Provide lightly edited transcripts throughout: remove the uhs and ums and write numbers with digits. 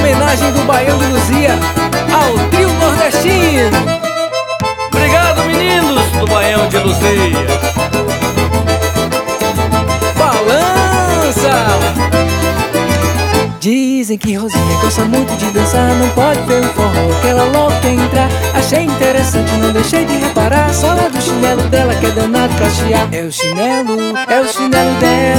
homenagem do Baião de Luzia ao trio nordestino. Obrigado, meninos do Baião de Luzia. Balança! Dizem que Rosinha gosta muito de dançar, não pode ver um forró que ela logo quer entrar. Achei interessante, não deixei de reparar. Só lá do chinelo dela que é danado pra chiar. É o chinelo dela, é o chinelo,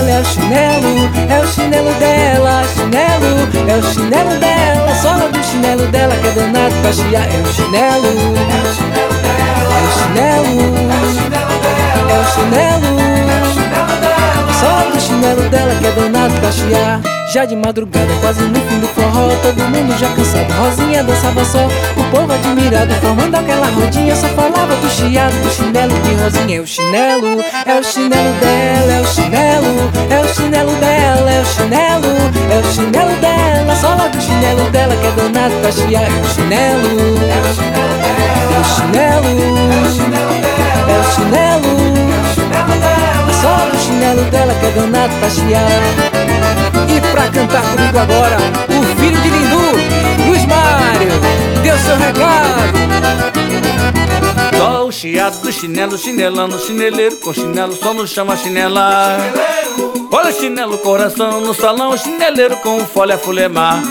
é o chinelo dela, chinelo, é o chinelo dela. Só lá do chinelo dela que é danado pra chiar. É o chinelo, é o chinelo dela, é o chinelo, é o chinelo dela, é o chinelo, é o chinelo dela. Só lá do chinelo dela que é danado pra chiar. Já de madrugada, quase no fim do forró, todo mundo já cansado, Rosinha dançava só. O povo admirado, formando aquela rodinha, só falava do chiado, do chinelo de Rosinha. É o chinelo dela, é o chinelo, é o chinelo dela, é o chinelo, é o chinelo dela. Só lá do chinelo dela que é danado pra chiar. É o chinelo, é o chinelo dela, é o chinelo, é o chinelo dela, é o chinelo, é o chinelo dela. Só do chinelo dela que é danado pra chiar. E pra cantar comigo agora, o filho de Lindu, Luiz Mário, deu seu recado. Só o chiado do chinelo, chinelando, chineleiro com chinelo, só no chão a chinela. Olha o chinelo, coração no salão, chineleiro com folha fulemar.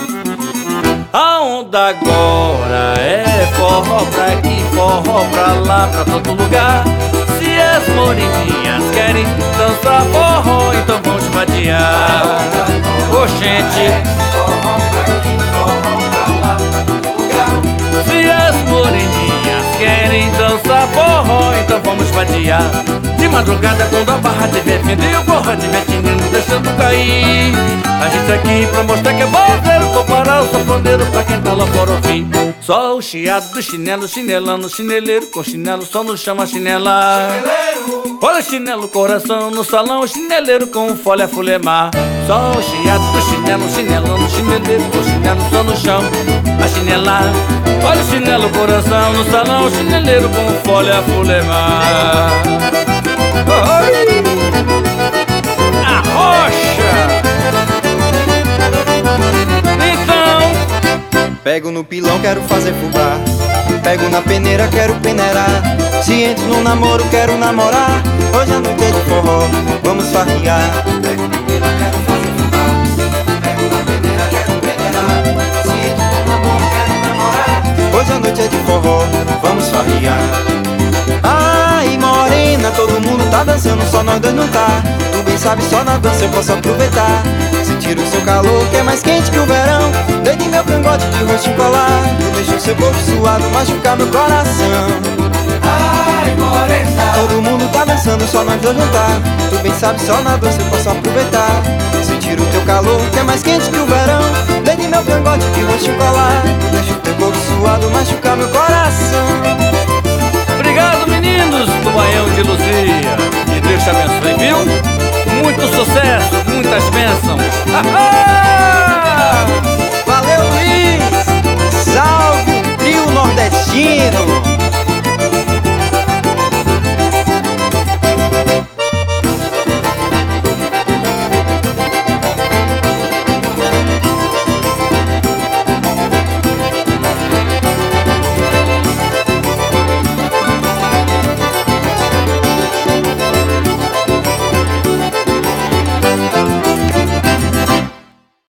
A onda agora é forró pra aqui, forró pra lá, pra todo lugar. Se as moreninhas querem dançar forró, então vamos vadiar. Ô gente, forró pra aqui, forró pra lá, pra todo lugar. Se as moreninhas querem dançar forró, então vamos vadiar. De madrugada quando a barra tiver vindo e o forró tiver tinindo deixando cair, a gente aqui pra mostrar que é bozeiro, comparar o sanfoneiro pra quem tá lá fora ouvir. Só o chiado do chinelo, chinelando, chineleiro com chinelo, só no chão a chinela. Olha o chinelo, coração no salão, chineleiro com folha fulemar. Só o chiado do chinelo, chinelando, chineleiro com chinelo, só no chão a chinela. Olha o chinelo, coração no salão, chineleiro com folha fulemar. Oi! A rocha! Então, pego no pilão, quero fazer fubá. Pego na peneira, quero peneirar. Se entro no namoro, quero namorar. Hoje a noite é de forró, vamos farrear. Pego no pilão, quero fazer fubá. Pego na peneira, quero peneirar. Se entro no namoro, quero namorar. Hoje a noite é de forró, vamos farrear. Ai, morena, todo mundo tá dançando, só nós dois não tá. Tu bem sabe, só na dança eu posso aproveitar. Sentir o seu calor, que é mais quente que o verão. Deite meu cangote de rosto colado, deixa o seu corpo suado machucar meu coração. Ai, morena, todo mundo tá dançando, só nós dois não tá. Tu bem sabe, só na dança eu posso aproveitar. Sentir o teu calor, que é mais quente que o verão. Deite meu cangote de rosto colado, deixa o teu corpo suado machucar meu coração. obrigado, meninos do Baião de Luzia. Que Deus te abençoe, viu? Muito sucesso, muitas bênçãos. Valeu, Luiz! Salve o trio nordestino!